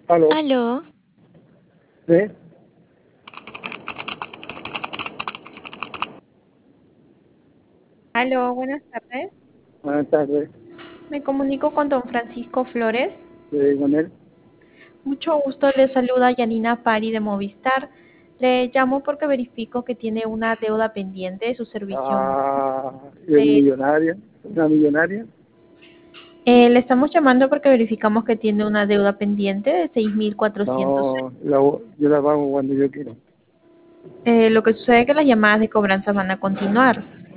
Aló, Aló, ¿sí? Aló, buenas tardes. Buenas tardes, Me comunico con don Francisco Flores. con él. Mucho gusto, le saluda Yanina Pari de Movistar. Le llamo porque verifico que tiene una deuda pendiente de su servicio móvil. Es Eh, millonaria, una millonaria. Le estamos llamando porque verificamos que tiene una deuda pendiente de 6.400. No, yo la pago cuando yo quiero. Lo que sucede es que las llamadas de cobranza van a continuar.